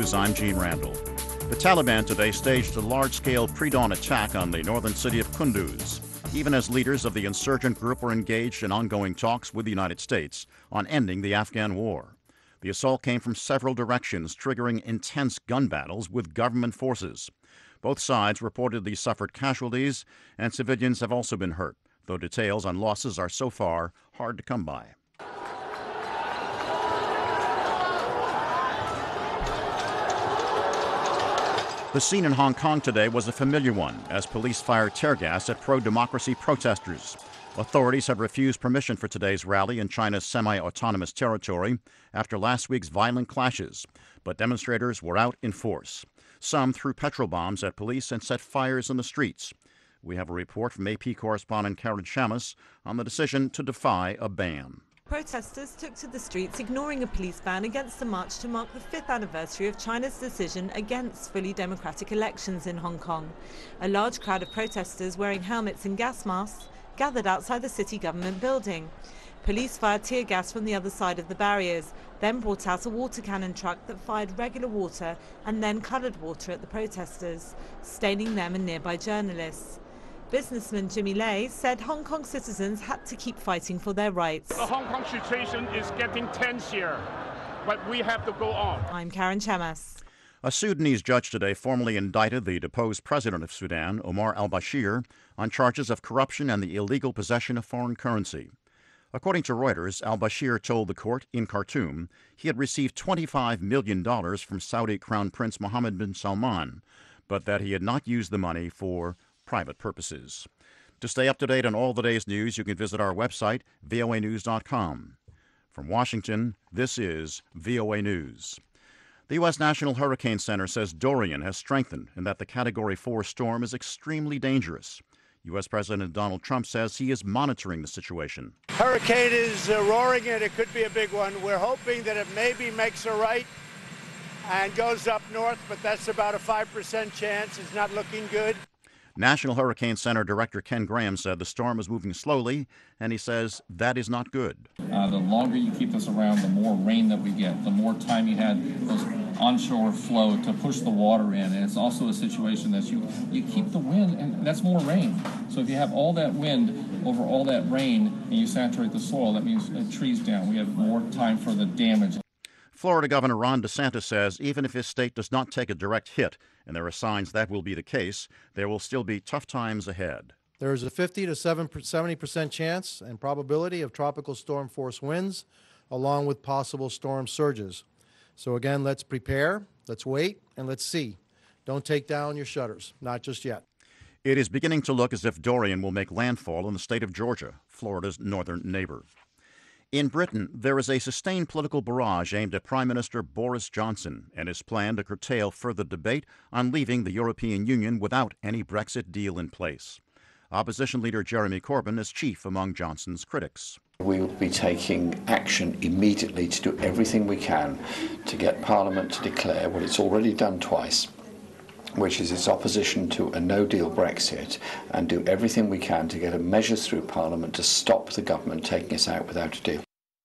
News, I'm Gene Randall. The Taliban today staged a large-scale pre-dawn attack on the northern city of Kunduz, even as leaders of the insurgent group were engaged in ongoing talks with the United States on ending the Afghan war. The assault came from several directions, triggering intense gun battles with government forces. Both sides reportedly suffered casualties, and civilians have also been hurt, though details on losses are so far hard to come by. The scene in Hong Kong today was a familiar one as police fired tear gas at pro-democracy protesters. Authorities have refused permission for today's rally in China's semi-autonomous territory after last week's violent clashes, but demonstrators were out in force. Some threw petrol bombs at police and set fires in the streets. We have a report from AP correspondent Karen Chamas on the decision to defy a ban. Protesters took to the streets, ignoring a police ban against the march to mark the 5th anniversary of China's decision against fully democratic elections in Hong Kong. A large crowd of protesters wearing helmets and gas masks gathered outside the city government building. Police fired tear gas from the other side of the barriers, then brought out a water cannon truck that fired regular water and then coloured water at the protesters, staining them and nearby journalists. Businessman Jimmy Lai said Hong Kong citizens had to keep fighting for their rights. The Hong Kong situation is getting tense here, but we have to go on. I'm Karen Chamas. A Sudanese judge today formally indicted the deposed president of Sudan, Omar al-Bashir, on charges of corruption and the illegal possession of foreign currency. According to Reuters, al-Bashir told the court in Khartoum he had received $25 million from Saudi Crown Prince Mohammed bin Salman, but that he had not used the money for private purposes. To stay up to date on all the day's news, you can visit our website, voanews.com. From Washington, this is VOA News. The U.S. National Hurricane Center says Dorian has strengthened and that the Category 4 storm is extremely dangerous. U.S. President Donald Trump says he is monitoring the situation. Hurricane is roaring and it could be a big one. We're hoping that it maybe makes a right and goes up north, but that's about a 5% chance. It's not looking good. National Hurricane Center Director Ken Graham said the storm is moving slowly, and he says that is not good. The longer you keep this around, the more rain that we get, the more time you had those onshore flow to push the water in. And it's also a situation that you keep the wind, and that's more rain. So if you have all that wind over all that rain and you saturate the soil, that means trees down. We have more time for the damage. Florida Governor Ron DeSantis says even if his state does not take a direct hit, and there are signs that will be the case, there will still be tough times ahead. There is a 50 to 70% chance and probability of tropical storm force winds, along with possible storm surges. So again, let's prepare, let's wait, and let's see. Don't take down your shutters, not just yet. It is beginning to look as if Dorian will make landfall in the state of Georgia, Florida's northern neighbor. In Britain, there is a sustained political barrage aimed at Prime Minister Boris Johnson and his plan to curtail further debate on leaving the European Union without any Brexit deal in place. Opposition leader Jeremy Corbyn is chief among Johnson's critics. We will be taking action immediately to do everything we can to get Parliament to declare what it's already done twice, which is its opposition to a no-deal Brexit, and do everything we can to get a measure through Parliament to stop the government taking us out without a deal.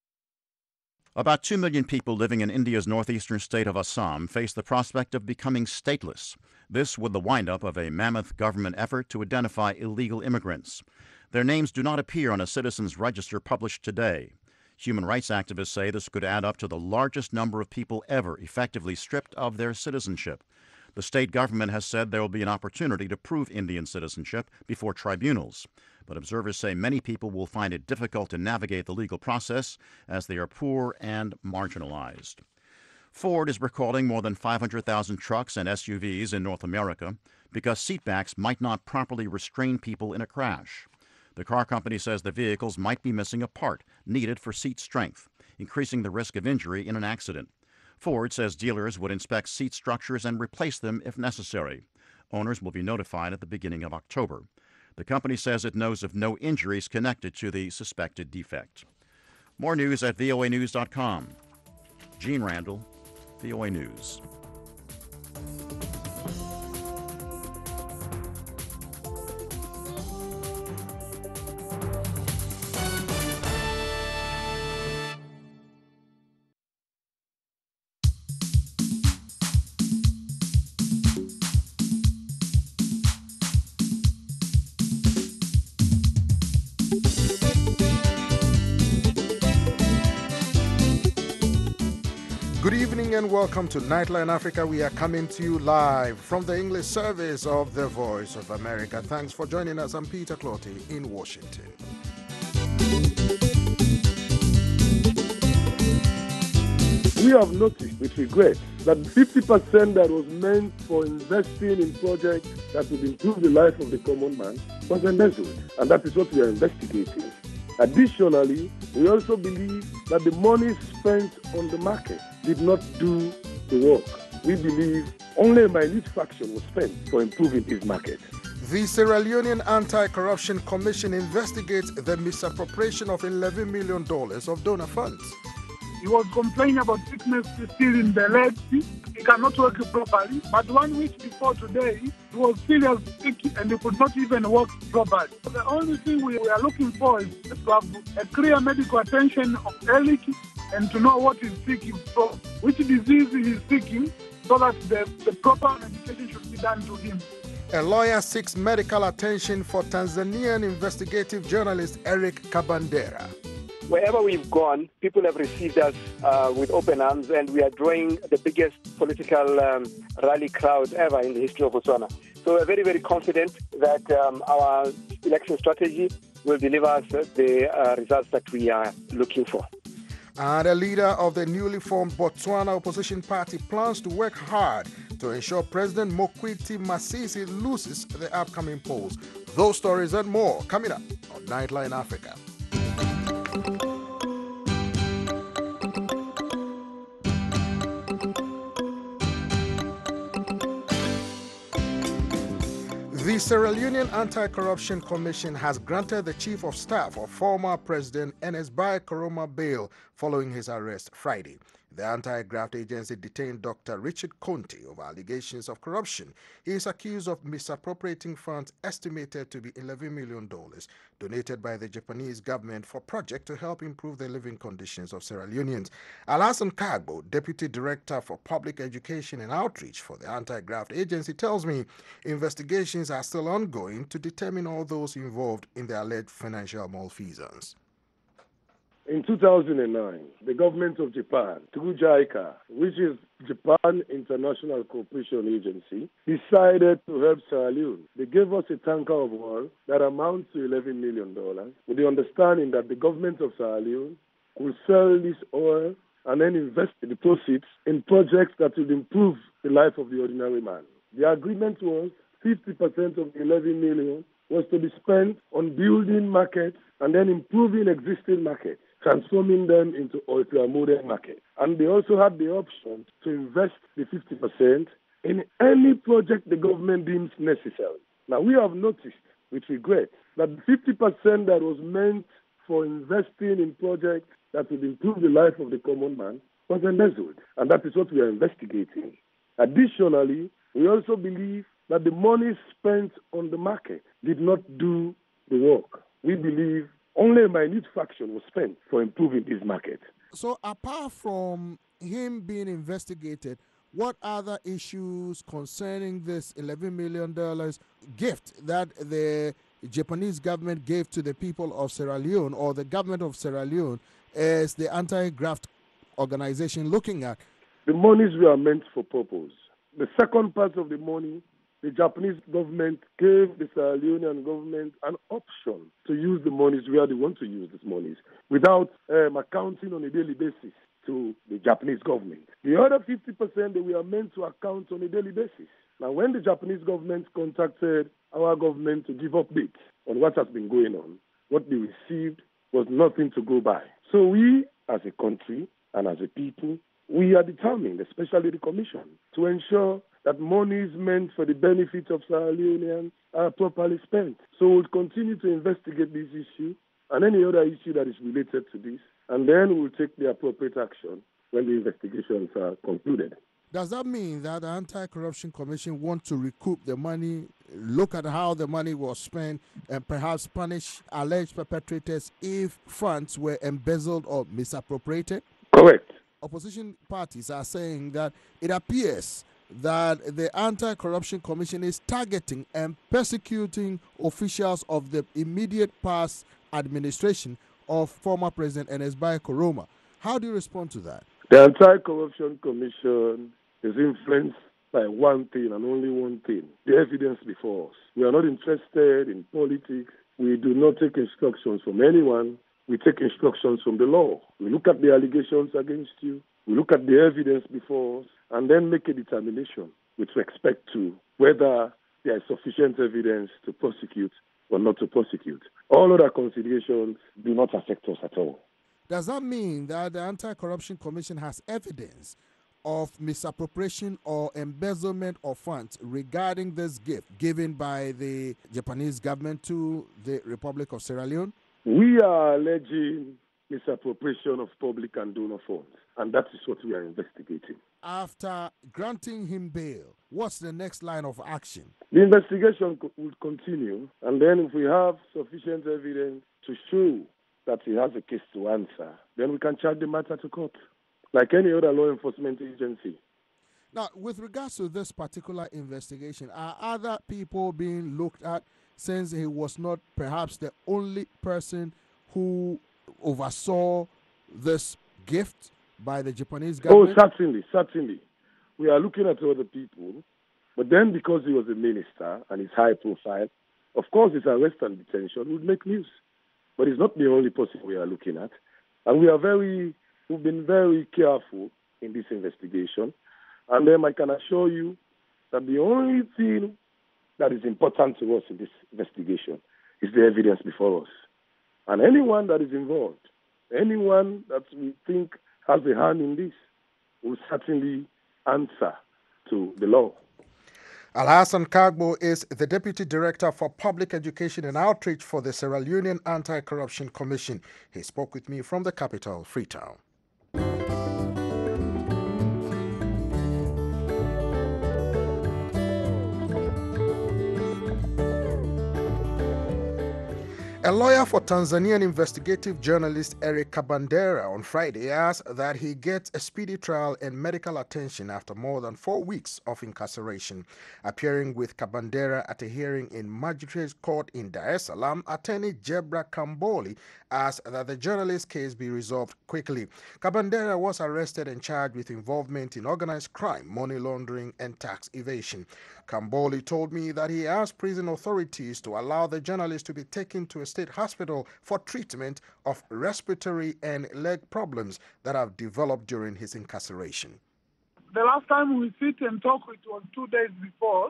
About 2 million people living in India's northeastern state of Assam face the prospect of becoming stateless. This with the windup of a mammoth government effort to identify illegal immigrants. Their names do not appear on a citizens' register published today. Human rights activists say this could add up to the largest number of people ever effectively stripped of their citizenship. The state government has said there will be an opportunity to prove Indian citizenship before tribunals. But observers say many people will find it difficult to navigate the legal process as they are poor and marginalized. Ford is recalling more than 500,000 trucks and SUVs in North America because seatbacks might not properly restrain people in a crash. The car company says the vehicles might be missing a part needed for seat strength, increasing the risk of injury in an accident. Ford says dealers would inspect seat structures and replace them if necessary. Owners will be notified at the beginning of October. The company says it knows of no injuries connected to the suspected defect. More news at voanews.com. Gene Randall, VOA News. evening and welcome to Nightline Africa. We are coming to you live from the English service of the Voice of America. Thanks for joining us. I'm Peter Clotty in Washington. We have noticed with regret that 50% that was meant for investing in projects that would improve the life of the common man was embezzled, and that is what we are investigating. Additionally, we also believe that the money spent on the market did not do the work. We believe only a minute fraction was spent for improving his market. The Sierra Leonean Anti-Corruption Commission investigates the misappropriation of $11 million of donor funds. He was complaining about sickness still in the legs. He cannot work properly. But 1 week before today, he was still sick and he could not even walk properly. The only thing we are looking for is to have a clear medical attention of Eric and to know what he's seeking for, which disease he's seeking, so that the proper medication should be done to him. A lawyer seeks medical attention for Tanzanian investigative journalist Eric Kabandera. Wherever we've gone, people have received us with open arms, and we are drawing the biggest political rally crowd ever in the history of Botswana. So we're very, very confident that our election strategy will deliver us the results that we are looking for. And a leader of the newly formed Botswana opposition party plans to work hard to ensure President Mokwiti Masisi loses the upcoming polls. Those stories and more coming up on Nightline Africa. The Sierra Leonean Anti-Corruption Commission has granted the Chief of Staff of former President Enesbai Koroma bail following his arrest Friday. The anti-graft agency detained Dr. Richard Conte over allegations of corruption. He is accused of misappropriating funds estimated to be $11 million donated by the Japanese government for projects to help improve the living conditions of Sierra Leoneans. Alassane Kagbo, Deputy Director for Public Education and Outreach for the anti-graft agency, tells me investigations are still ongoing to determine all those involved in the alleged financial malfeasance. In 2009, the government of Japan, through JICA, which is Japan International Cooperation Agency, decided to help Sierra Leone. They gave us a tanker of oil that amounts to $11 million, with the understanding that the government of Sierra Leone will sell this oil and then invest the proceeds in projects that will improve the life of the ordinary man. The agreement was 50% of the $11 million was to be spent on building markets and then improving existing markets, transforming them into ultra-modern markets. And they also had the option to invest the 50% in any project the government deems necessary. Now, we have noticed with regret that the 50% that was meant for investing in projects that would improve the life of the common man was embezzled, and that is what we are investigating. Additionally, we also believe that the money spent on the market did not do the work. We believe only a minute fraction was spent for improving his market. So apart from him being investigated, what other issues concerning this $11 million gift that the Japanese government gave to the people of Sierra Leone, or the government of Sierra Leone, is the anti-graft organization looking at? The monies were meant for purpose. The second part of the money, the Japanese government gave the Sierra Leonean government an option to use the monies where they want to use these monies without accounting on a daily basis to the Japanese government. The other 50% they were meant to account on a daily basis. Now, when the Japanese government contacted our government to give updates on what has been going on, what they received was nothing to go by. So we, as a country and as a people, we are determined, especially the Commission, to ensure that monies meant for the benefit of Sierra Leoneans are properly spent. So we'll continue to investigate this issue and any other issue that is related to this, and then we'll take the appropriate action when the investigations are concluded. Does that mean that the Anti-Corruption Commission wants to recoup the money, look at how the money was spent, and perhaps punish alleged perpetrators if funds were embezzled or misappropriated? Correct. Opposition parties are saying that it appears that the Anti-Corruption Commission is targeting and persecuting officials of the immediate past administration of former President Enesbai Koroma. How do you respond to that? The Anti-Corruption Commission is influenced by one thing and only one thing, the evidence before us. We are not interested in politics. We do not take instructions from anyone. We take instructions from the law. We look at the allegations against you. We look at the evidence before us and then make a determination with respect to whether there is sufficient evidence to prosecute or not to prosecute. All other considerations do not affect us at all. Does that mean that the Anti-Corruption Commission has evidence of misappropriation or embezzlement of funds regarding this gift given by the Japanese government to the Republic of Sierra Leone? We are alleging misappropriation of public and donor funds, and that is what we are investigating. After granting him bail, what's the next line of action? The investigation will continue, and then if we have sufficient evidence to show that he has a case to answer, then we can charge the matter to court, like any other law enforcement agency. Now, with regards to this particular investigation, are other people being looked at, since he was not perhaps the only person who oversaw this gift by the Japanese government? Oh, certainly. We are looking at other people, but then because he was a minister and he's high profile, of course his arrest and detention would make news. But it's not the only person we are looking at. And we've been very careful in this investigation. And then I can assure you that the only thing that is important to us in this investigation is the evidence before us. And anyone that is involved, anyone that we think has a hand in this, will certainly answer to the law. Alhassan Kagbo is the Deputy Director for Public Education and Outreach for the Sierra Leonean Anti-Corruption Commission. He spoke with me from the capital, Freetown. A lawyer for Tanzanian investigative journalist Eric Kabandera on Friday asked that he gets a speedy trial and medical attention after more than 4 weeks of incarceration. Appearing with Kabandera at a hearing in Magistrates Court in Dar es Salaam, attorney Jebra Kamboli asked that the journalist's case be resolved quickly. Kabandera was arrested and charged with involvement in organized crime, money laundering, and tax evasion. Kamboli told me that he asked prison authorities to allow the journalist to be taken to a state hospital for treatment of respiratory and leg problems that have developed during his incarceration. The last time we sit and talk, it was 2 days before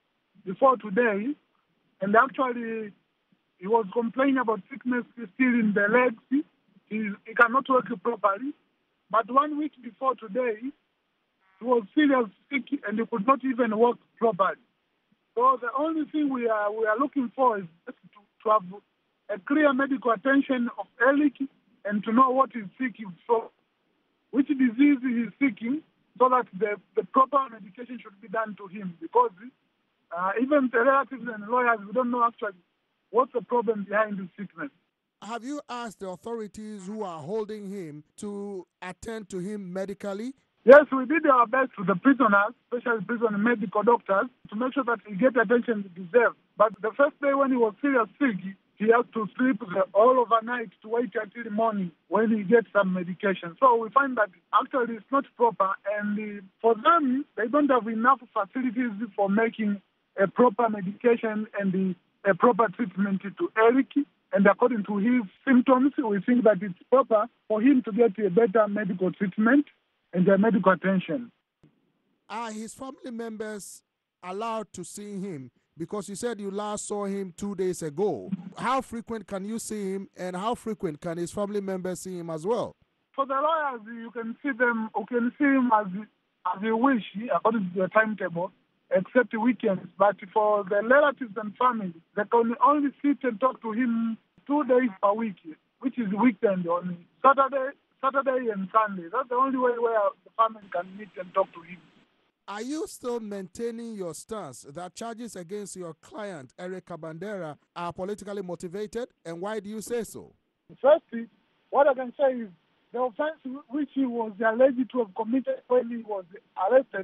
today, and actually he was complaining about sickness still in the legs. He cannot work properly. But 1 week before today, he was seriously sick and he could not even work properly. So the only thing we are looking for is to have a clear medical attention of Eric and to know what he's seeking for, which disease he is seeking, so that the proper medication should be done to him. Because even the relatives and lawyers, we don't know actually what's the problem behind his sickness. Have you asked the authorities who are holding him to attend to him medically? Yes, we did our best with the prisoners, especially prison medical doctors, to make sure that he gets attention he deserves. But the first day when he was seriously sick, he has to sleep all overnight to wait until the morning when he gets some medication. So we find that actually it's not proper, and for them, they don't have enough facilities for making a proper medication and a proper treatment to Eric. And according to his symptoms, we think that it's proper for him to get a better medical treatment and their medical attention. Are his family members allowed to see him? Because you said you last saw him 2 days ago. How frequent can you see him, and how frequent can his family members see him as well? For the lawyers, you can see them, you can see him as you wish, according to the timetable, except weekends. But for the relatives and family, they can only sit and talk to him 2 days per week, which is weekend only. Saturday and Sunday. That's the only way where the family can meet and talk to him. Are you still maintaining your stance that charges against your client, Eric Kabandera, are politically motivated? And why do you say so? Firstly, what I can say is the offense which he was alleged to have committed when he was arrested,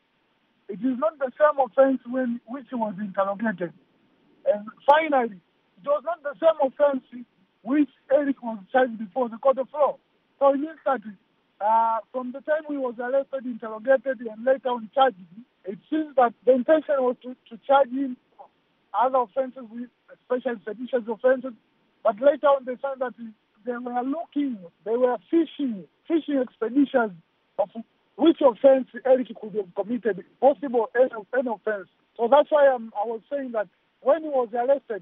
it is not the same offense which he was interrogated. And finally, it was not the same offense which Eric was charged before the court of law. So it means that From the time he was arrested, interrogated, and later on charged, it seems that the intention was to charge him for other offences, especially seditious offences. But later on, they found that they were fishing expeditions of which offence Eric could have committed, possible any offence. So that's why I was saying that when he was arrested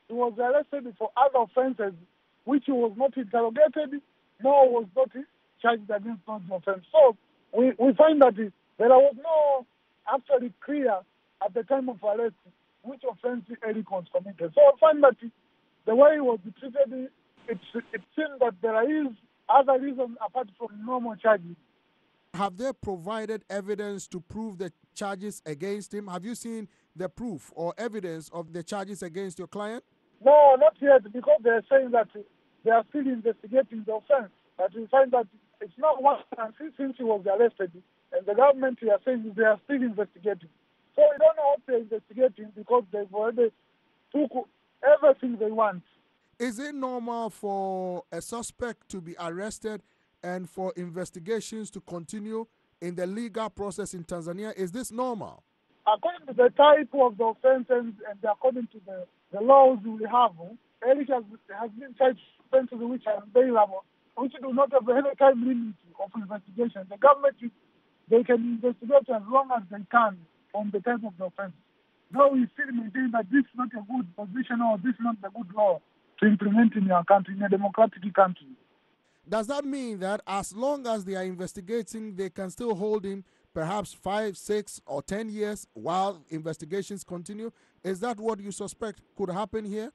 for other offences, which he was not interrogated, nor was not charged against those offences. So we find that there was no actually clear at the time of arrest which offence Eric was committed. So I find that the way he was treated, it seems that there is other reasons apart from normal charges. Have they provided evidence to prove the charges against him? Have you seen the proof or evidence of the charges against your client? No, not yet, because they are saying that they are still investigating the offense. But we find that it's not one time since he was arrested, and the government are saying they are still investigating. So we don't know what they're investigating because they've already took everything they want. Is it normal for a suspect to be arrested and for investigations to continue in the legal process in Tanzania? Is this normal? According to the type of the offense and according to the laws we have, Eric has been charged offenses which are available, which do not have any time limit of investigation. The government, they can investigate as long as they can on the type of the offense. Though we still maintain that this is not a good position or this is not a good law to implement in your country, in a democratic country. Does that mean that as long as they are investigating, they can still hold him perhaps 5, 6, or 10 years while investigations continue? Is that what you suspect could happen here?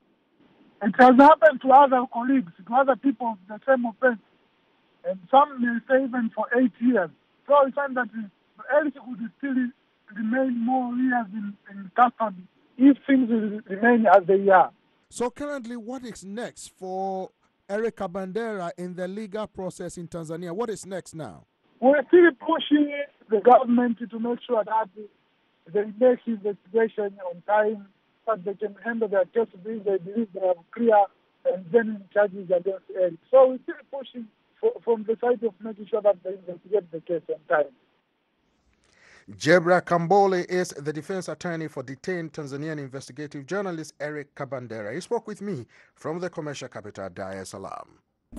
It has happened to other colleagues, to other people of the same offense. And some may say even for 8 years. So I find that Eric would still remain more years in custody if things remain as they are. So currently, what is next for Eric Kabendera in the legal process in Tanzania? What is next now? We're still pushing the government to make sure that they make investigation on time, that they can handle their case if they believe they have clear and genuine charges against Eric. So we're still pushing from the side of making sure that they investigate the case on time. Jebra Kambole is the defense attorney for detained Tanzanian investigative journalist Eric Kabendera. He spoke with me from the commercial capital, Dar es Salaam.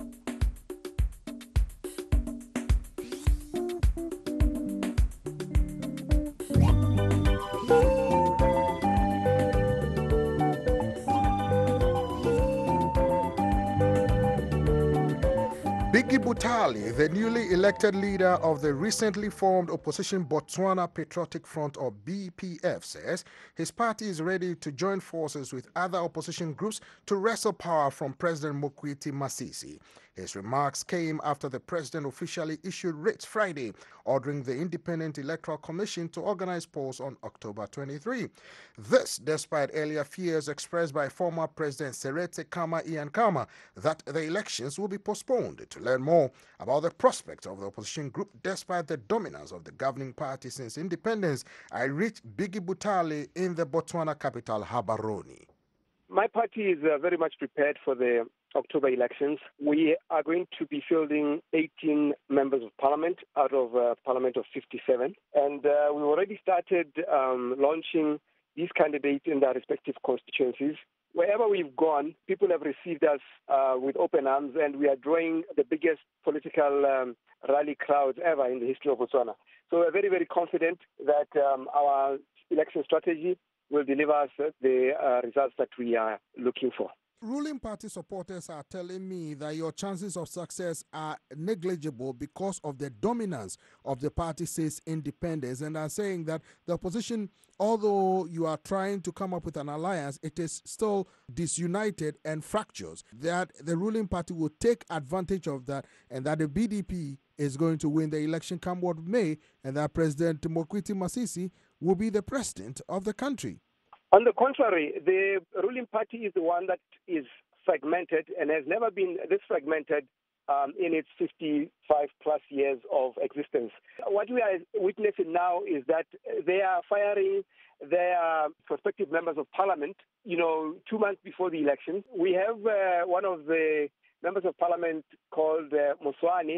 Biggie Butali, the newly elected leader of the recently formed opposition Botswana Patriotic Front, or BPF, says his party is ready to join forces with other opposition groups to wrestle power from President Mokwiti Masisi. His remarks came after the president officially issued writs Friday, ordering the Independent Electoral Commission to organize polls on October 23. This despite earlier fears expressed by former President Seretse Khama Ian Khama that the elections will be postponed. To learn more about the prospects of the opposition group despite the dominance of the governing party since independence, I reached Biggie Butali in the Botswana capital, Gaborone. My party is very much prepared for the October elections. We are going to be fielding 18 members of parliament out of a parliament of 57. And we've already started launching these candidates in their respective constituencies. Wherever we've gone, people have received us with open arms, and we are drawing the biggest political rally crowd ever in the history of Botswana. So we're very, very confident that our election strategy will deliver us the results that we are looking for. Ruling party supporters are telling me that your chances of success are negligible because of the dominance of the party since independence, and are saying that the opposition, although you are trying to come up with an alliance, it is still disunited and fractures, that the ruling party will take advantage of that, and that the BDP is going to win the election come what may, and that President Mokwiti Masisi will be the president of the country. On the contrary, the ruling party is the one that is fragmented and has never been this fragmented in its 55-plus years of existence. What we are witnessing now is that they are firing their prospective members of parliament, 2 months before the election. We have one of the members of parliament called Moswane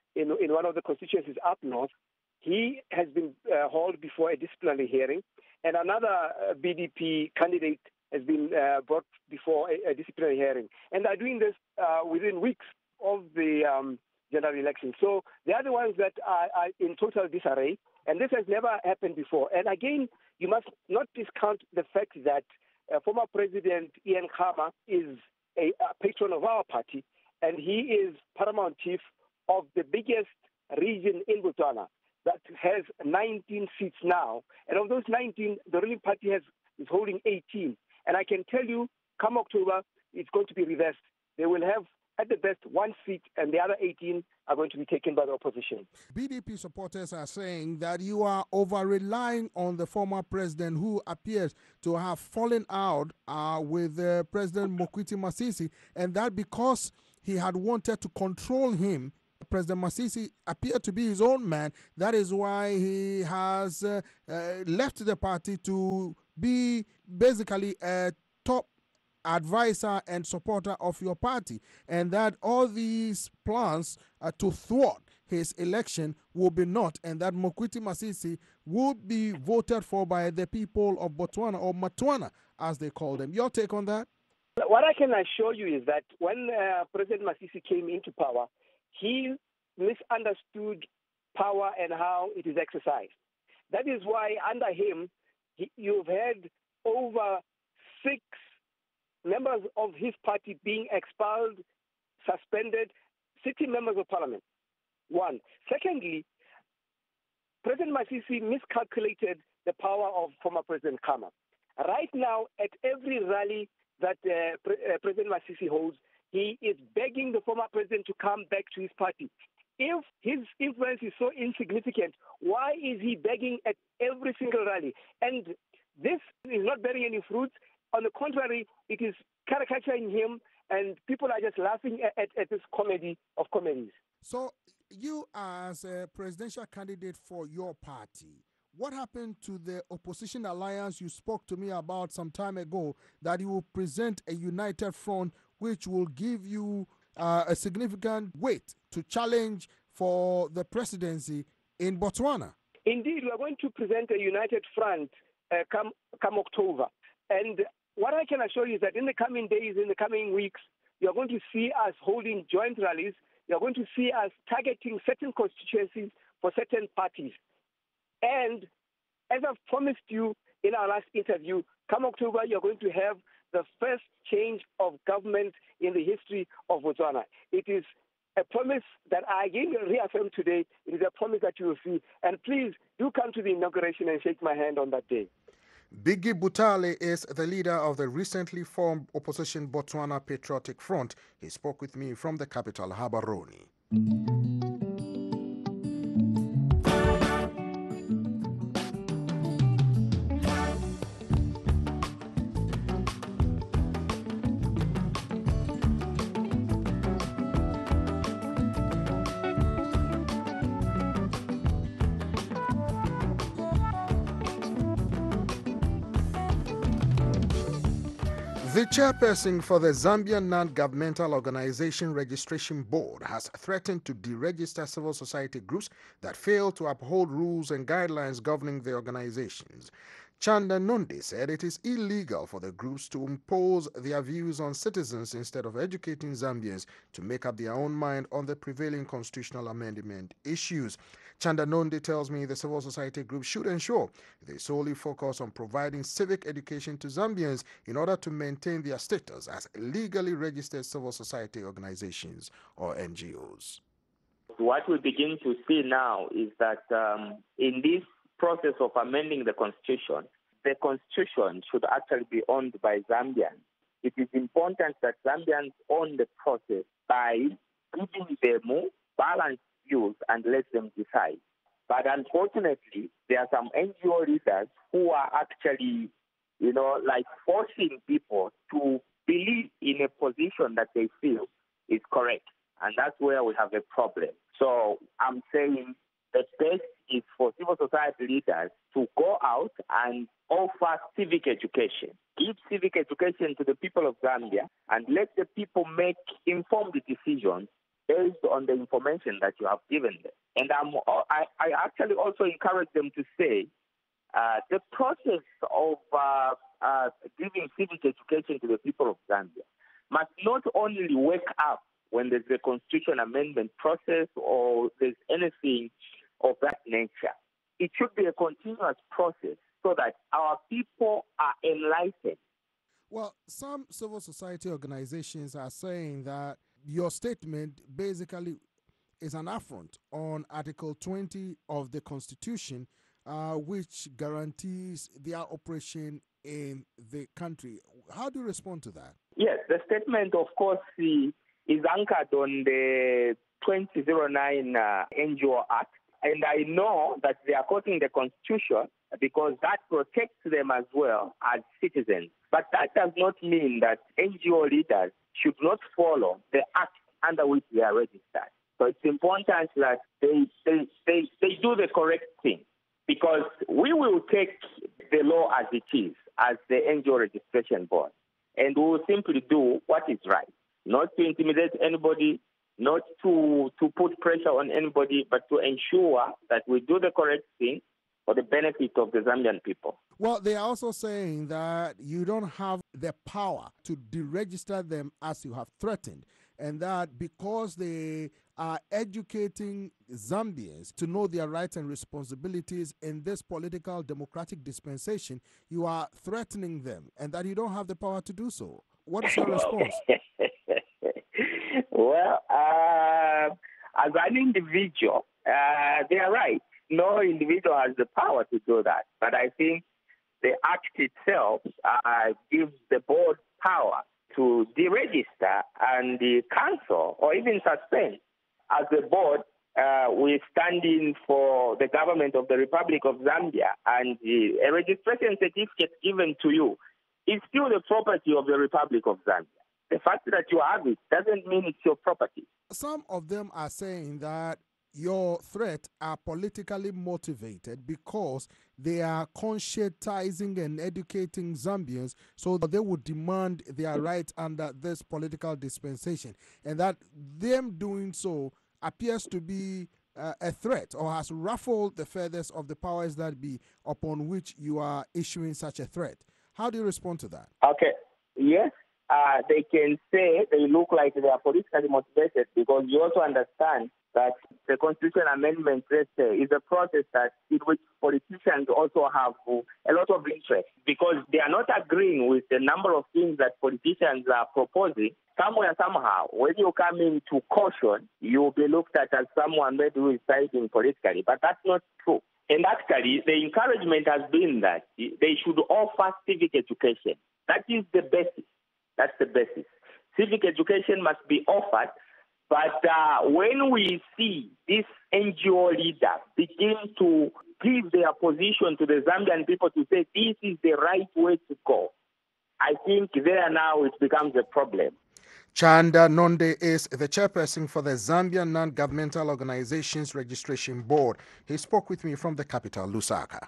in one of the constituencies up north. He has been hauled before a disciplinary hearing, and another BDP candidate has been brought before a disciplinary hearing. And they're doing this within weeks of the general election. So they are the ones that are in total disarray, and this has never happened before. And again, you must not discount the fact that former President Ian Khama is a patron of our party, and he is paramount chief of the biggest region in Botswana that has 19 seats now. And of those 19, the ruling party is holding 18. And I can tell you, come October, it's going to be reversed. They will have, at the best, 1 seat, and the other 18 are going to be taken by the opposition. BDP supporters are saying that you are over-relying on the former president, who appears to have fallen out with President Mokwiti Masisi, and that because he had wanted to control him, President Masisi appeared to be his own man. That is why he has left the party to be basically a top advisor and supporter of your party, and that all these plans to thwart his election will be naught, and that Mokwiti Masisi will be voted for by the people of Botswana, or Matwana as they call them. Your take on that? What I can assure you is that when President Masisi came into power, he misunderstood power and how it is exercised. That is why under him, you've had over 6 members of his party being expelled, suspended, sitting members of parliament. One. Secondly, President Masisi miscalculated the power of former President Khama. Right now, at every rally that President Masisi holds, he is begging the former president to come back to his party. If his influence is so insignificant, why is he begging at every single rally? And this is not bearing any fruits. On the contrary, it is caricaturing him, and people are just laughing at this comedy of comedies. So you, as a presidential candidate for your party, what happened to the opposition alliance you spoke to me about some time ago, that you will present a united front which will give you a significant weight to challenge for the presidency in Botswana? Indeed, we are going to present a united front come October. And what I can assure you is that in the coming days, in the coming weeks, you're going to see us holding joint rallies. You're going to see us targeting certain constituencies for certain parties. And as I've promised you in our last interview, come October, you're going to have the first change of government in the history of Botswana. It is a promise that I again reaffirm today. It is a promise that you will see. And please do come to the inauguration and shake my hand on that day. Biggie Butale is the leader of the recently formed opposition Botswana Patriotic Front. He spoke with me from the capital, Gaborone. The chairperson for the Zambian Non-Governmental Organization Registration Board has threatened to deregister civil society groups that fail to uphold rules and guidelines governing the organizations. Chanda Nonde said it is illegal for the groups to impose their views on citizens instead of educating Zambians to make up their own mind on the prevailing constitutional amendment issues. Chanda Nonde tells me the civil society groups should ensure they solely focus on providing civic education to Zambians in order to maintain their status as legally registered civil society organizations or NGOs. What we begin to see now is that in this process of amending the constitution should actually be owned by Zambians. It is important that Zambians own the process by giving them balanced views and let them decide. But unfortunately, there are some NGO leaders who are actually, forcing people to believe in a position that they feel is correct. And that's where we have a problem. So I'm saying the best is for civil society leaders to go out and offer civic education. Give civic education to the people of Zambia and let the people make informed decisions based on the information that you have given them. And I actually also encourage them to say the process of giving civic education to the people of Zambia must not only wake up when there's a constitution amendment process or there's anything of that nature. It should be a continuous process so that our people are enlightened. Well, some civil society organizations are saying that your statement basically is an affront on Article 20 of the Constitution, which guarantees their operation in the country. How do you respond to that? Yes, the statement, of course, is anchored on the 2009 NGO Act. And I know that they are quoting the Constitution because that protects them as well as citizens. But that does not mean that NGO leaders should not follow the act under which they are registered. So it's important that they do the correct thing, because we will take the law as it is, as the NGO Registration Board, and we will simply do what is right, not to intimidate anybody, not to put pressure on anybody, but to ensure that we do the correct thing for the benefit of the Zambian people. Well, they are also saying that you don't have the power to deregister them as you have threatened, and that because they are educating Zambians to know their rights and responsibilities in this political democratic dispensation, you are threatening them, and that you don't have the power to do so. What is your response? Well, as an individual, they are right. No individual has the power to do that. But I think the Act itself gives the board power to deregister and cancel or even suspend. As a board, we stand in for the government of the Republic of Zambia, and a registration certificate given to you is still the property of the Republic of Zambia. The fact that you have it doesn't mean it's your property. Some of them are saying that your threats are politically motivated because they are conscientizing and educating Zambians so that they would demand their rights under this political dispensation, and that them doing so appears to be a threat or has ruffled the feathers of the powers that be upon which you are issuing such a threat. How do you respond to that? Okay, yes. They can say they look like they are politically motivated, because you also understand that the Constitution Amendment is a process that in which politicians also have a lot of interest, because they are not agreeing with the number of things that politicians are proposing. Somewhere, somehow, when you come into caution, you'll be looked at as someone maybe who is siding politically, but that's not true. And actually, the encouragement has been that they should offer civic education. That is the basis. That's the basis. Civic education must be offered, but when we see this NGO leader begin to give their position to the Zambian people to say this is the right way to go, I think there now it becomes a problem. Chanda Nonde is the chairperson for the Zambian Non-Governmental Organizations Registration Board. He spoke with me from the capital, Lusaka.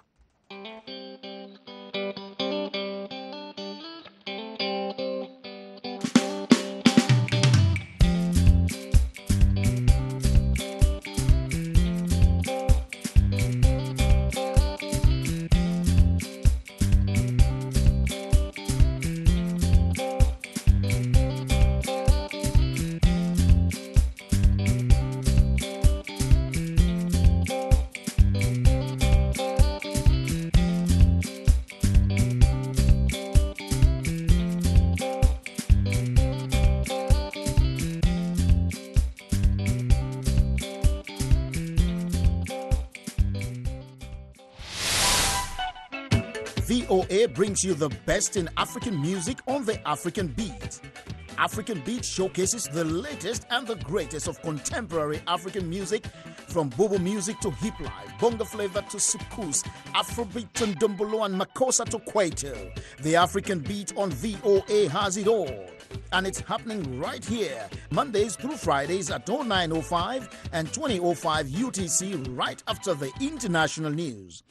VOA brings you the best in African music on the African Beat. African Beat showcases the latest and the greatest of contemporary African music, from Bobo music to hip life, bongo flavor to soukous, Afrobeat to ndombolo and makossa to kwaito. The African Beat on VOA has it all. And it's happening right here, Mondays through Fridays at 09:05 and 20:05 UTC, right after the international news.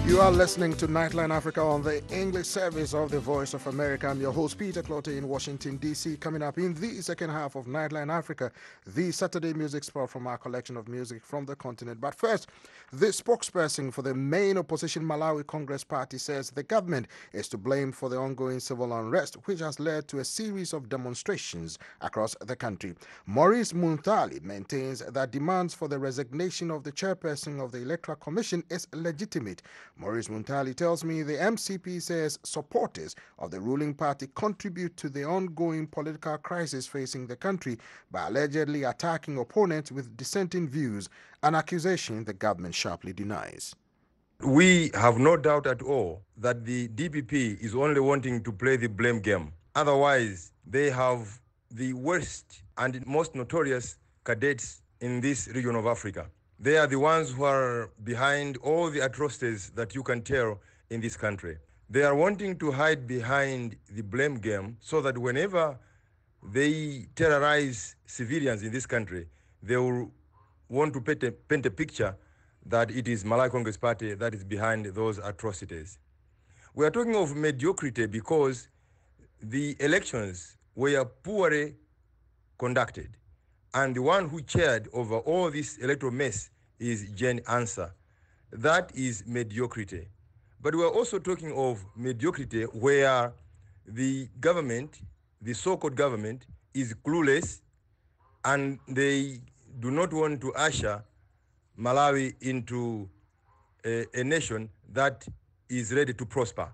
You are listening to Nightline Africa on the English service of the Voice of America. I'm your host, Peter Clotte in Washington, D.C. Coming up in the second half of Nightline Africa, the Saturday music spot from our collection of music from the continent. But first, the spokesperson for the main opposition Malawi Congress Party says the government is to blame for the ongoing civil unrest, which has led to a series of demonstrations across the country. Maurice Muntali maintains that demands for the resignation of the chairperson of the Electoral Commission is legitimate. Maurice Muntali tells me the MCP says supporters of the ruling party contribute to the ongoing political crisis facing the country by allegedly attacking opponents with dissenting views, an accusation the government sharply denies. We have no doubt at all that the DPP is only wanting to play the blame game. Otherwise, they have the worst and most notorious cadets in this region of Africa. They are the ones who are behind all the atrocities that you can tell in this country. They are wanting to hide behind the blame game so that whenever they terrorize civilians in this country, they will want to paint a picture that it is Malawi Congress Party that is behind those atrocities. We are talking of mediocrity because the elections were poorly conducted. And the one who chaired over all this electoral mess is Jane Ansah. That is mediocrity. But we're also talking of mediocrity where the government, the so-called government, is clueless and they do not want to usher Malawi into a nation that is ready to prosper.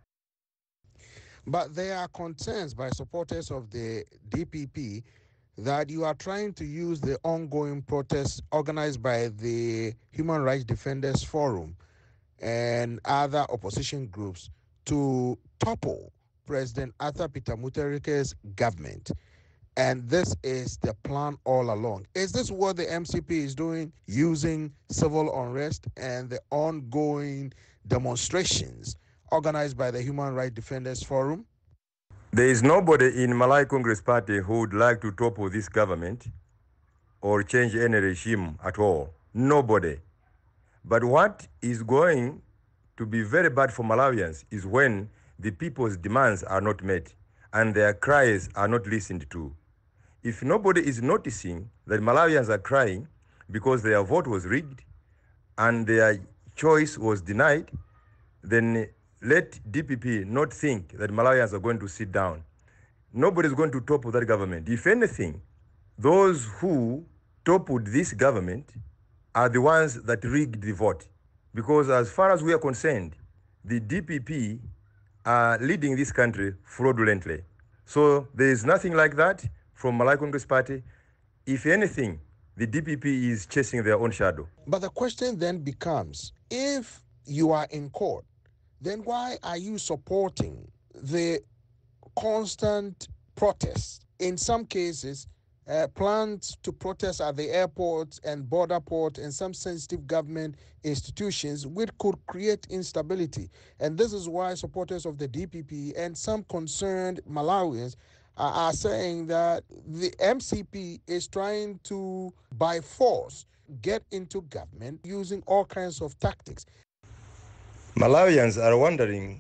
But there are concerns by supporters of the DPP that you are trying to use the ongoing protests organized by the Human Rights Defenders Forum and other opposition groups to topple President Arthur Peter Mutharika's government. And this is the plan all along. Is this what the MCP is doing, using civil unrest and the ongoing demonstrations organized by the Human Rights Defenders Forum? There is nobody in Malawi Congress Party who would like to topple this government or change any regime at all. Nobody. But what is going to be very bad for Malawians is when the people's demands are not met and their cries are not listened to. If nobody is noticing that Malawians are crying because their vote was rigged and their choice was denied, then let DPP not think that Malawians are going to sit down. Nobody is going to topple that government. If anything, those who toppled this government are the ones that rigged the vote. Because as far as we are concerned, the DPP are leading this country fraudulently. So there is nothing like that from Malawi Congress Party. If anything, the DPP is chasing their own shadow. But the question then becomes, if you are in court, then why are you supporting the constant protests? In some cases, plans to protest at the airports and border port and some sensitive government institutions, which could create instability. And this is why supporters of the DPP and some concerned Malawians are saying that the MCP is trying to, by force, get into government using all kinds of tactics. Malawians are wondering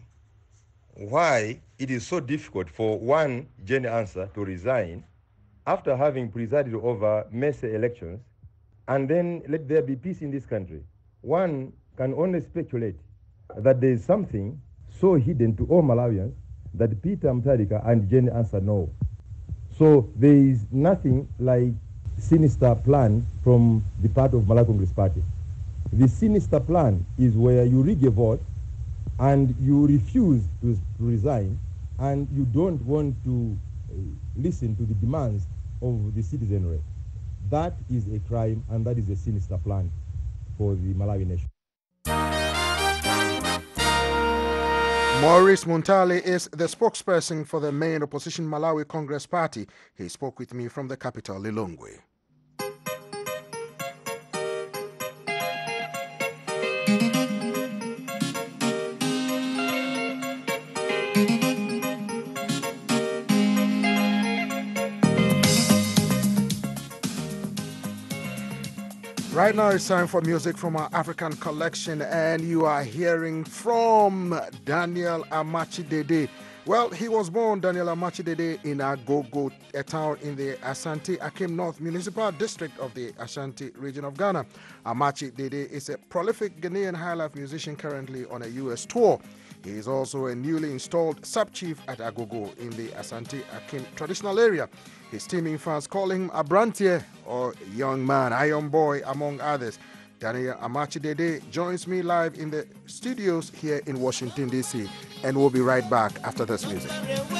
why it is so difficult for one Jane Ansah to resign after having presided over messy elections and then let there be peace in this country. One can only speculate that there is something so hidden to all Malawians that Peter Mutharika and Jane Ansah know. So there is nothing like sinister plan from the part of Malawi Congress Party. The sinister plan is where you rig a vote and you refuse to resign and you don't want to listen to the demands of the citizenry. That is a crime and that is a sinister plan for the Malawi nation. Maurice Muntali is the spokesperson for the main opposition Malawi Congress Party. He spoke with me from the capital, Lilongwe. Right now it's time for music from our African collection, and you are hearing from Daniel Amachi Dede. Well, he was born, Daniel Amachi Dede, in Agogo, a town in the Ashanti Akim North Municipal District of the Ashanti region of Ghana. Amachi Dede is a prolific Ghanaian highlife musician currently on a U.S. tour. He is also a newly installed sub-chief at Agogo in the Ashanti Akim traditional area. His teaming fans call him Abrantie, or young man, iron boy, among others. Daniel Amachi Dede joins me live in the studios here in Washington, D.C., and we'll be right back after this music.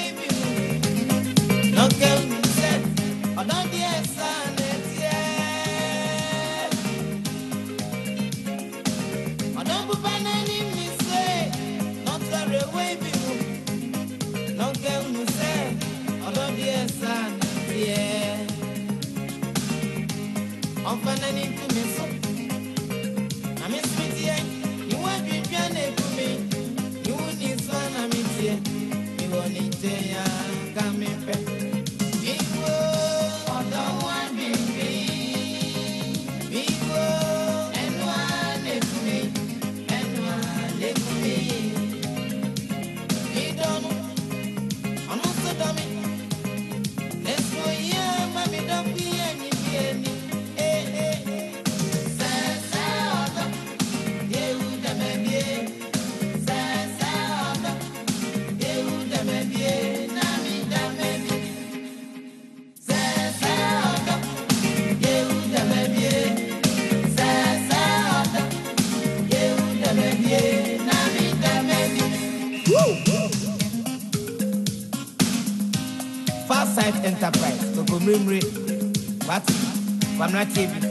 Enterprise, to commemorate what? Famna TV.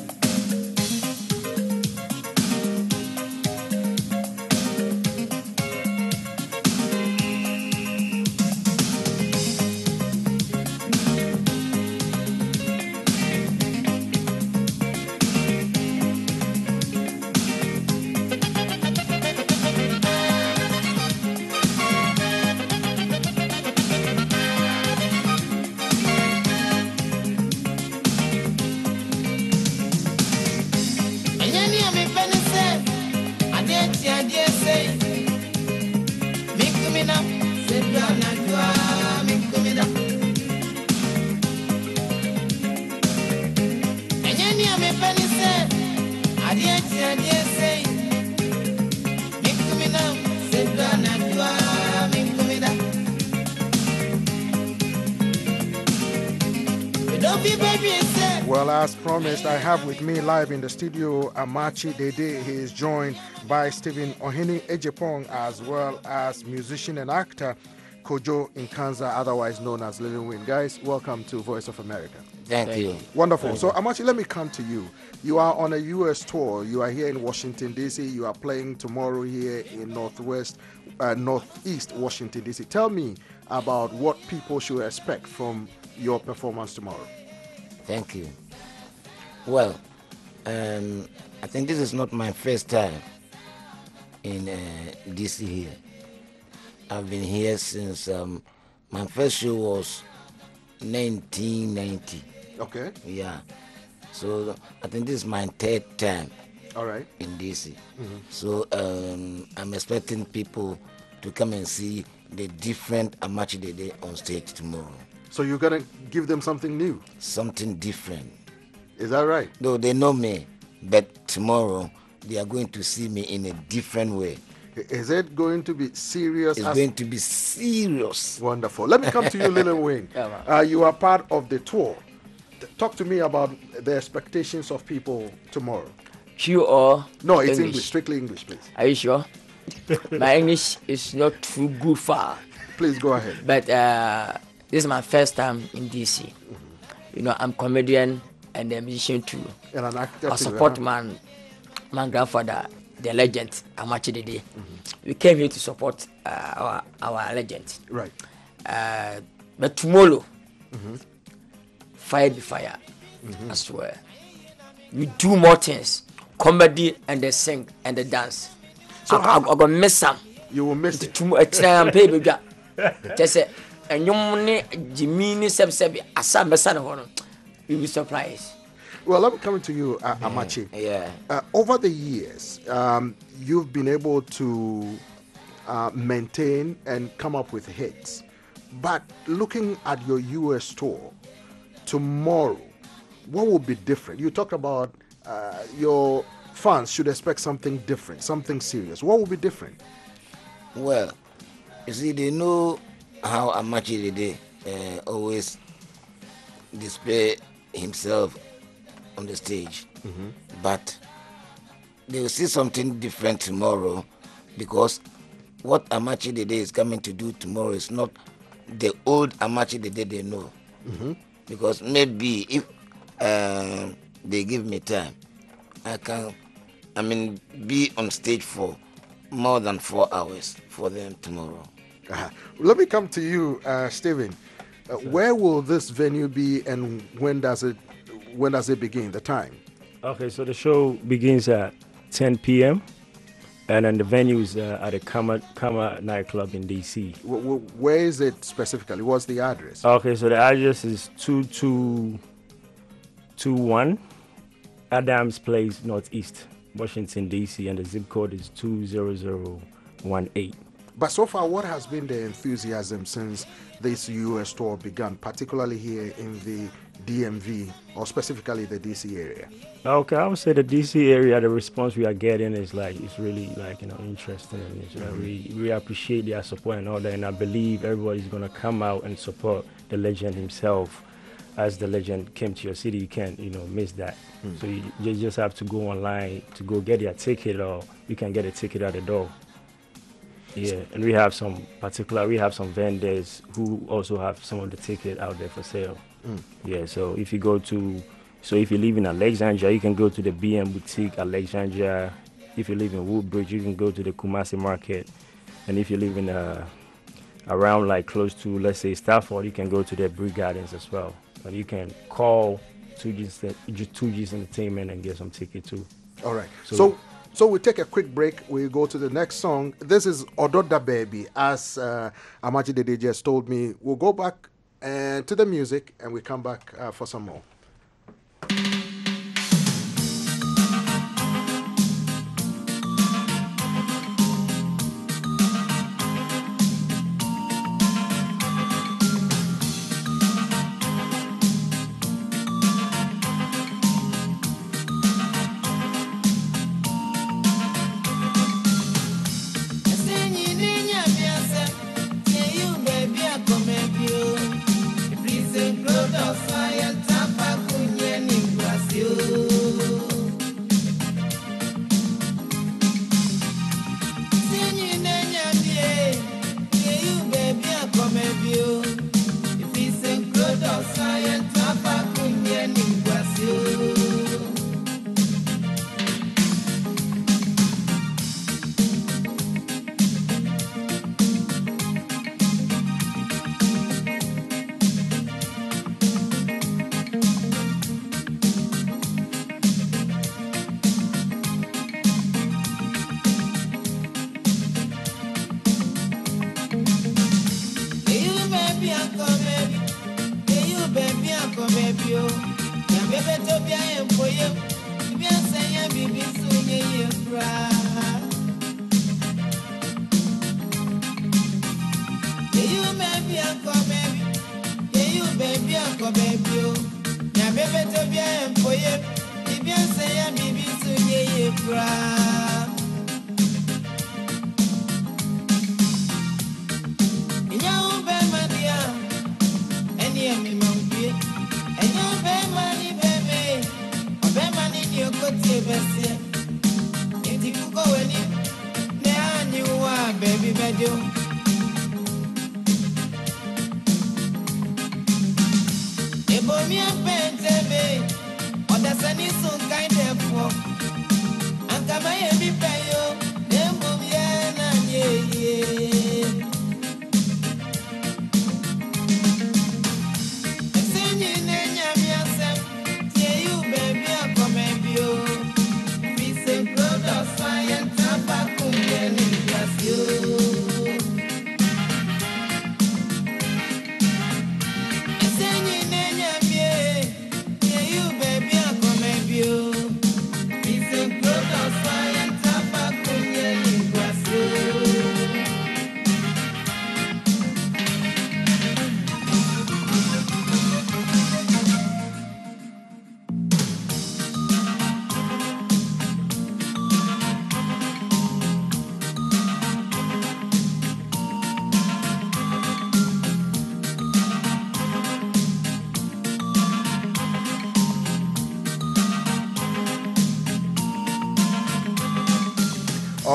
Well, as promised, I have with me live in the studio Amachi Dede. He is joined by Stephen Ohini Ejepong, as well as musician and actor Kojo Nkanza, otherwise known as Lil Wayne. Guys, welcome to Voice of America. Thank you. Wonderful. So, Amachi, let me come to you. You are on a U.S. tour. You are here in Washington, D.C. You are playing tomorrow here in Northeast Washington, D.C. Tell me about what people should expect from your performance tomorrow. Thank you. Well, I think this is not my first time in DC here. I've been here since my first show was 1990. Okay. Yeah. So I think this is my third time. All right. In DC. Mm-hmm. So I'm expecting people to come and see the different Amachi Dede on stage tomorrow. So you're going to give them something new? Something different. Is that right? No, they know me, but tomorrow they are going to see me in a different way. Is it going to be serious? It's going to be serious. Wonderful. Let me come to you, Lil Wayne. You are part of the tour. Talk to me about the expectations of people tomorrow. Q or No, it's English. Strictly English, please. Are you sure? My English is not too good far. Please go ahead. But this is my first time in DC. Mm-hmm. You know, I'm comedian and a musician too. And an actor. I support my grandfather, the legend Amachi Dede. Mm-hmm. We came here to support our legend. Right. But tomorrow, fire be fire. I swear. We do more things, comedy and the sing and the dance. So I'm gonna miss some. You will miss it. Tomorrow, baby, just say. And you money Jimmy Sebsebi Asam Besana. You'll be surprised. Well, let me come to you, Amachi. Yeah. Over the years, you've been able to maintain and come up with hits. But looking at your US tour, tomorrow, what will be different? You talked about your fans should expect something different, something serious. What will be different? Well, you see, they know how Amachi Dede always display himself on the stage. But they will see something different tomorrow, because what Amachi Dede is coming to do tomorrow is not the old Amachi Dede they know. Because maybe if they give me time, I can, be on stage for more than 4 hours for them tomorrow. Let me come to you, Stephen. Where will this venue be, and when does it begin? The time? Okay, so the show begins at 10 p.m. and then the venue is at the Kama nightclub in DC. Where is it specifically? What's the address? Okay, so the address is 2221 Adams Place, Northeast, Washington, DC, and the zip code is 20018. But so far, what has been the enthusiasm since this U.S. tour began, particularly here in the DMV, or specifically the DC area? Okay, I would say the DC area, the response we are getting is it's really interesting, and it's we appreciate their support and all that, and I believe everybody's gonna come out and support the legend himself. As the legend came to your city, you can't miss that. So you just have to go online to go get your ticket, or you can get a ticket at the door. Yeah, and we have some vendors who also have some of the ticket out there for sale. Yeah, so if you live in Alexandria, you can go to the BM Boutique Alexandria. If you live in Woodbridge, you can go to the Kumasi Market. And if you live in around close to, let's say, Stafford, you can go to the Brick Gardens as well. And you can call 2G's Entertainment and get some ticket too. All right. So we take a quick break. We go to the next song. This is Ododa Baby, as Amachi Dede just told me. We'll go back to the music, and we come back for some more. Baby,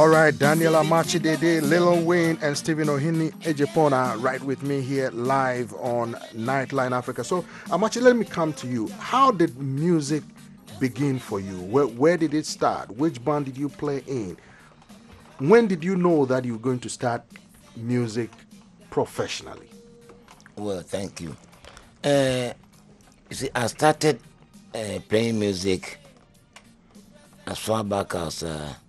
All right, Daniel Amachidede, Lil Wayne, and Stephen Ohini Ejepona right with me here live on Nightline Africa. So, Amachi, let me come to you. How did music begin for you? Where did it start? Which band did you play in? When did you know that you were going to start music professionally? Well, thank you. You see, I started playing music as far back as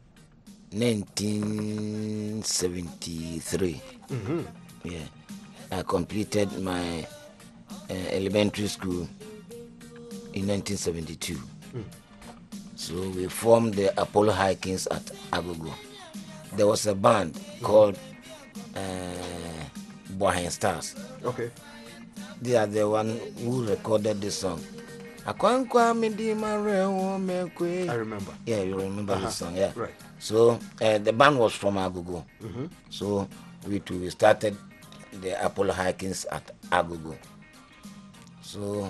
1973. Mm-hmm. Yeah, I completed my elementary school in 1972. So we formed the Apollo High Kings at Agogo. There was a band called Boahen Stars. Okay. They are the one who recorded this song. I remember. Yeah, you remember this song, yeah. Right. So the band was from Agogo. Mm-hmm. So we started the Apollo High Kings at Agogo. So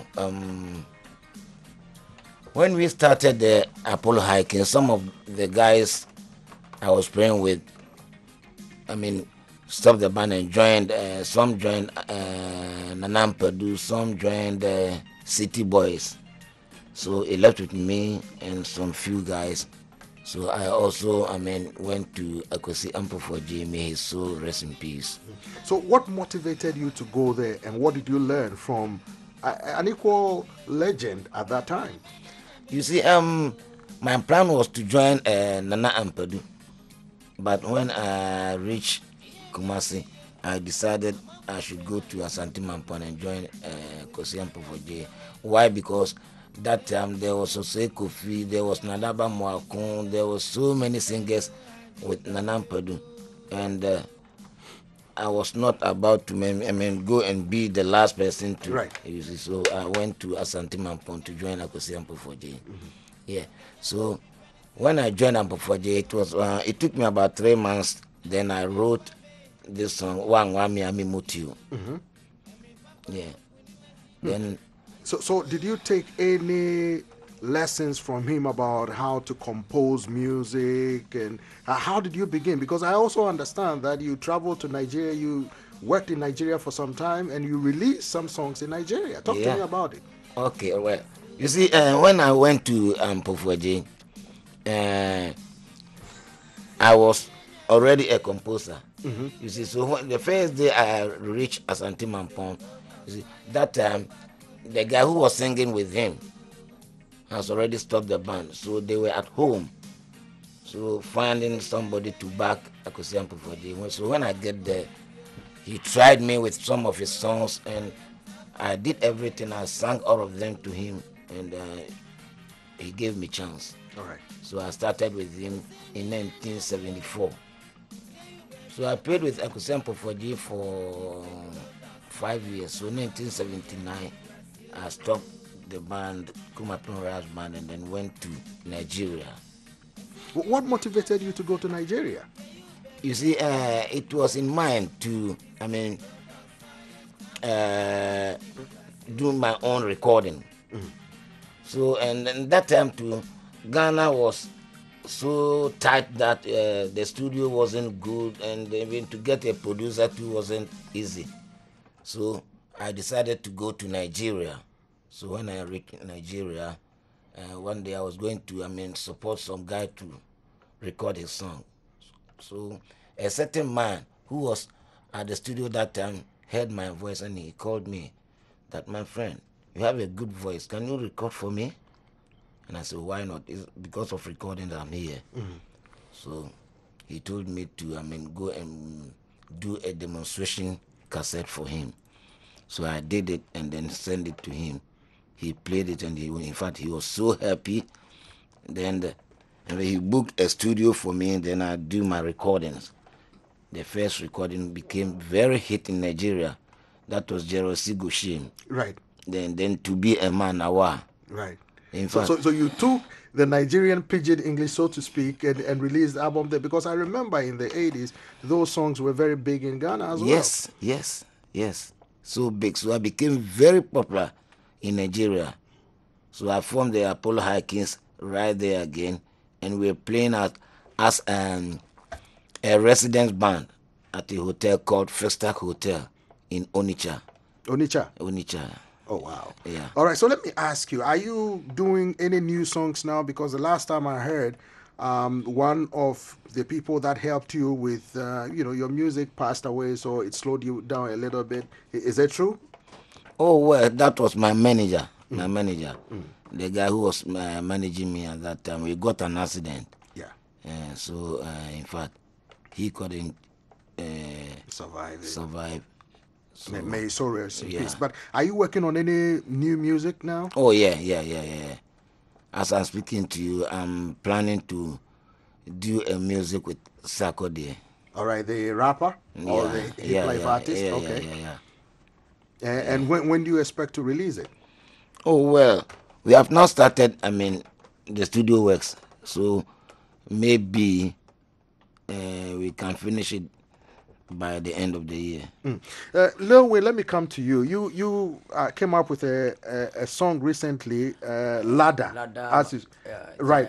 when we started the Apollo High Kings, some of the guys I was playing with, stopped the band and joined. Some joined Nanam Perdue, some joined City Boys. So it left with me and some few guys. So I also, went to Akwesi Ampofo-Adjei, may his soul rest in peace. So what motivated you to go there, and what did you learn from an equal legend at that time? You see, my plan was to join Nana Ampadu, but when I reached Kumasi, I decided I should go to Asante Mampon and join Akwesi Ampofo-Adjei. Why? Because that time there was Osei Kofi, there was Nadaba Mwakun, there was so many singers with Nana Ampadu, and I was not about to go and be the last person to. Right. You see, so I went to Asante Mampon to join Akwesi Ampofo-Adjei. Yeah. So when I joined Ampofo-Adjei, it took me about 3 months. Then I wrote this song, Wangwami Ami Mutiu. Mm-hmm. Yeah. Then. So did you take any lessons from him about how to compose music, and how did you begin? Because I also understand that you traveled to Nigeria, you worked in Nigeria for some time, and you released some songs in Nigeria. Talk to me about it. Okay, well, you see, when I went to Ampofo-Adjei, I was already a composer. Mm-hmm. You see, so when the first day I reached Asante Mampon, you see, that time, the guy who was singing with him has already stopped the band, so they were at home. So finding somebody to back Akwesi Ampofo-Adjei. So when I get there, he tried me with some of his songs, and I did everything. I sang all of them to him, and he gave me chance. All right. So I started with him in 1974. So I played with Akwesi Ampofo-Adjei for 5 years. So 1979. I stopped the band, Kumapin Raj Band, and then went to Nigeria. What motivated you to go to Nigeria? You see, it was in mind to, do my own recording. Mm. So, and that time too, Ghana was so tight that the studio wasn't good, and even to get a producer too wasn't easy. So I decided to go to Nigeria. So when I reached Nigeria, one day I was going to, support some guy to record his song. So a certain man who was at the studio that time heard my voice, and he called me that, my friend, you have a good voice. Can you record for me? And I said, why not? It's because of recording that I'm here. Mm-hmm. So he told me to, go and do a demonstration cassette for him. So I did it and then sent it to him. He played it, and he was so happy. Then he booked a studio for me, and then I do my recordings. The first recording became very hit in Nigeria. That was Jerosi Goshim. Right. Then To Be a Man Awa. Right. In fact, so you took the Nigerian pidgin English, so to speak, and released the album there, because I remember in the 80s, those songs were very big in Ghana as well. Yes. So big. So I became very popular in Nigeria. So I formed the Apollo High Kings right there again, and we were playing as a residence band at a hotel called Festac Hotel in Onitsha. Onitsha. Oh, wow. Yeah. All right, so let me ask you, are you doing any new songs now? Because the last time I heard, one of the people that helped you with, your music passed away, so it slowed you down a little bit. Is that true? Oh, well, that was my manager. The guy who was managing me at that time. We got an accident. Yeah. So, in fact, he couldn't survive. So, may so rest in yeah. peace. But are you working on any new music now? Oh, yeah. As I'm speaking to you, I'm planning to do a music with Sarkodie. All right, the rapper or the hip life artist? Yeah. And when do you expect to release it? Oh, well, we have not started, the studio works. So maybe we can finish it by the end of the year. Lil Wayne, let me come to you. You came up with a song recently, Ladder. Right.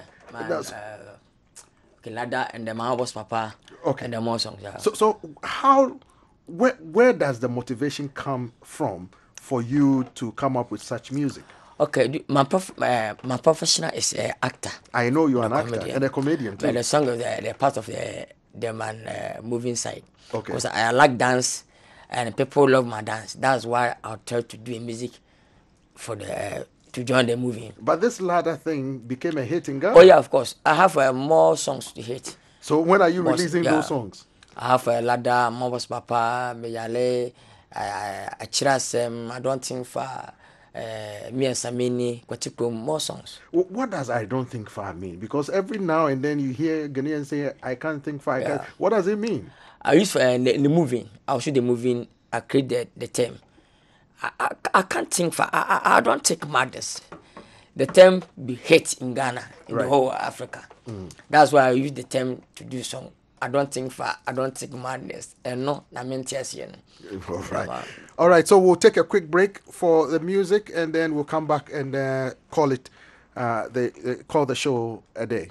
Ladder and the Mahabos Papa. Okay. And the more songs. Yeah. So where does the motivation come from for you to come up with such music? Okay, my professional is an actor. I know you're an actor and a comedian too. But the song is the part of the man moving side. Okay. Because I like dance and people love my dance. That's why I'll try to do music for to join the movie. But this Ladder thing became a hit in Ghana. Oh yeah, of course. I have more songs to hit. So when are you releasing those songs? I have Ladder, Mobos Papa, Meyale, Achirasem. I don't think for me and Samini, Kwatikum, more songs. What does I don't think far mean? Because every now and then you hear Ghanaians say, I can't think far. What does it mean? I use for the moving. I'll shoot the moving. I create the term. I can't think far. I don't take madness. The term be hate in Ghana, in the whole Africa. That's why I use the term to do song. I don't think far. I don't take madness. And no, I mean All right, so we'll take a quick break for the music, and then we'll come back and call it call the show a day.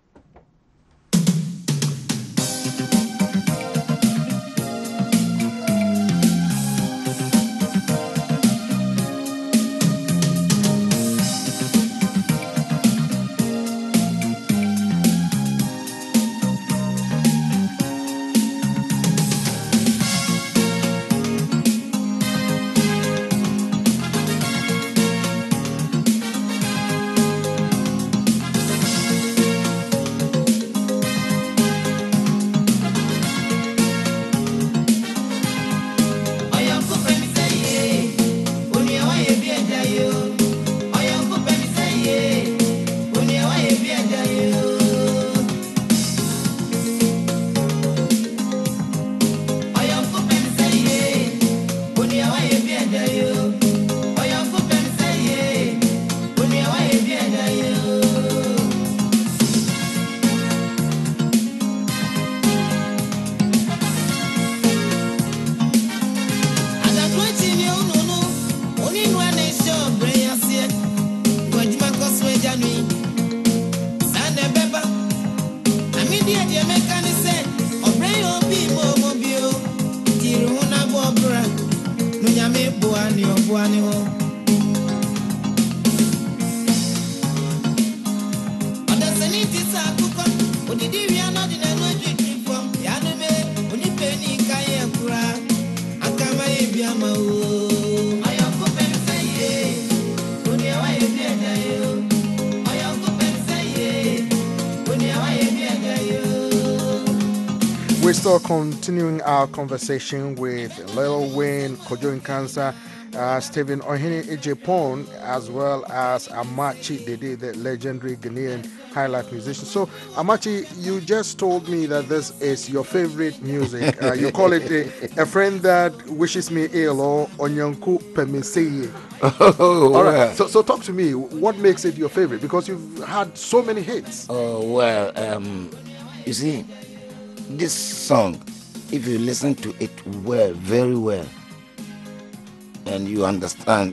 We're still continuing our conversation with Lil Wayne, Kojo Nkansah, Stephen Ohene Ejepon, as well as Amachi Dede, the legendary Ghanaian highlife musician. So, Amachi, you just told me that this is your favorite music. You call it a friend that wishes me ill, or Onyanku Pemiseye. All right. So talk to me. What makes it your favorite? Because you've had so many hits. Oh, well, you see, this song, if you listen to it well, very well, and you understand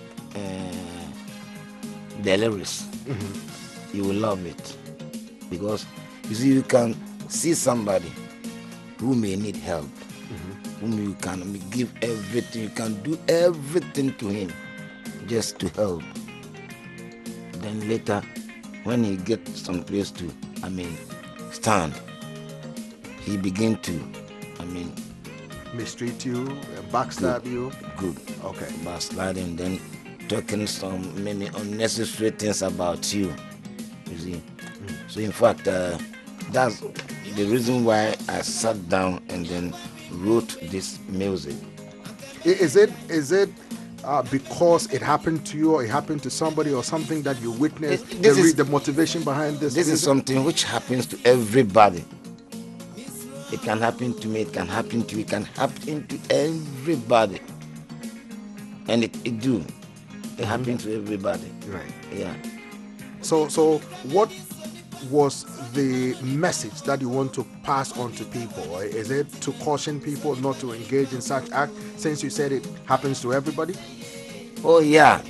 the lyrics, you will love it. Because you see, you can see somebody who may need help, whom you can give everything, you can do everything to him just to help. Then later, when he gets some place to, stand, he begin to, mistreat you, backstab you. Good. Okay. Backsliding, then talking some maybe unnecessary things about you. You see. So in fact, that's the reason why I sat down and then wrote this music. Is it because it happened to you, or it happened to somebody, or something that you witnessed? The motivation behind this. This is something which happens to everybody. It can happen to me. It can happen to you. It can happen to everybody. And it do. It happens to everybody. Right. Yeah. So what was the message that you want to pass on to people? Is it to caution people not to engage in such act, since you said it happens to everybody? Oh yeah.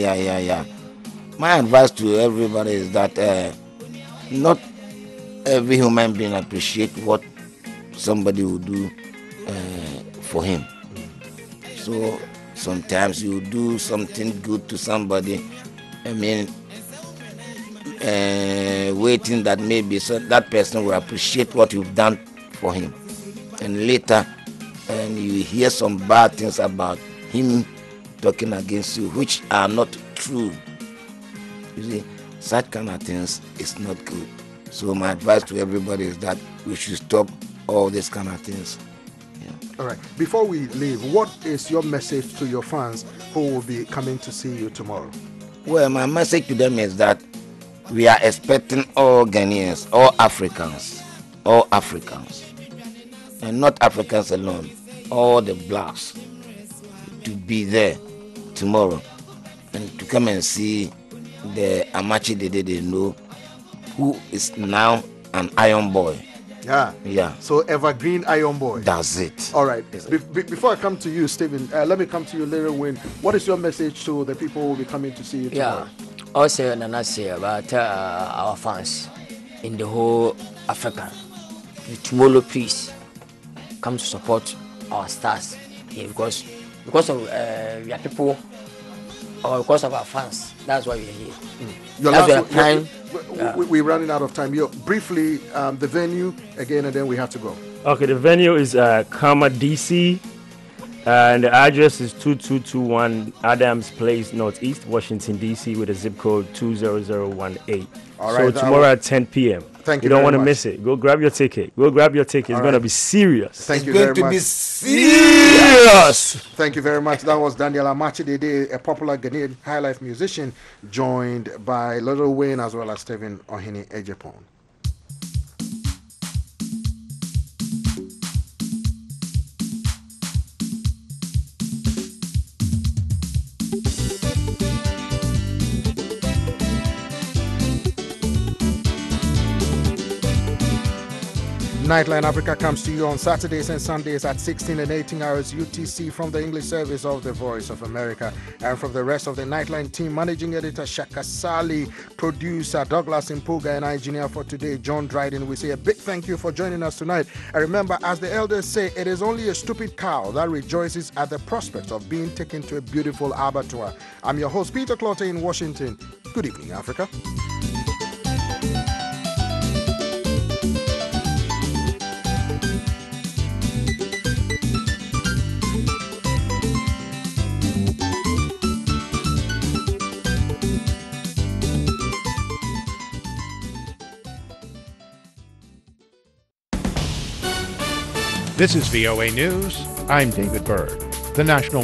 My advice to everybody is that not every human being appreciate what somebody will do for him. So sometimes you do something good to somebody, waiting that maybe so that person will appreciate what you've done for him, and later you hear some bad things about him talking against you which are not true. You see, such kind of things is not good. So my advice to everybody is that we should stop all these kind of things. All right. Before we leave, what is your message to your fans who will be coming to see you tomorrow? Well, my message to them is that we are expecting all Ghanaians, all Africans, and not Africans alone, all the blacks, to be there tomorrow and to come and see the Amachi Dede they know, who is now an Iron Boy. Yeah. So evergreen Iron Boy. That's it. All right. Before I come to you, Stephen, let me come to you, Little Win. What is your message to the people who will be coming to see you tomorrow? Also, Nana say about our fans in the whole Africa. Tomorrow, please come to support our stars here because of we are people, or because of our fans. That's why we are here. We're running out of time. Briefly, the venue again, and then we have to go. Okay, the venue is Karma DC, and the address is 2221 Adams Place, Northeast, Washington DC, with a zip code 20018. All right. So tomorrow at 10 p.m. Thank you. You don't want to miss it. Go grab your ticket. It's going to be serious. Thank you very much. It's going to be serious. Thank you very much. That was Daniel Amachi Dede, a popular Ghanaian highlife musician, joined by Little Wayne as well as Stephen Ohene Ejepon. Nightline Africa comes to you on Saturdays and Sundays at 16 and 18 hours UTC from the English service of the Voice of America. And from the rest of the Nightline team, managing editor Shaka Sali, producer Douglas Impuga, and engineer for today, John Dryden, we say a big thank you for joining us tonight. And remember, as the elders say, it is only a stupid cow that rejoices at the prospect of being taken to a beautiful abattoir. I'm your host, Peter Clotte in Washington. Good evening, Africa. This is VOA News. I'm David Byrd. The National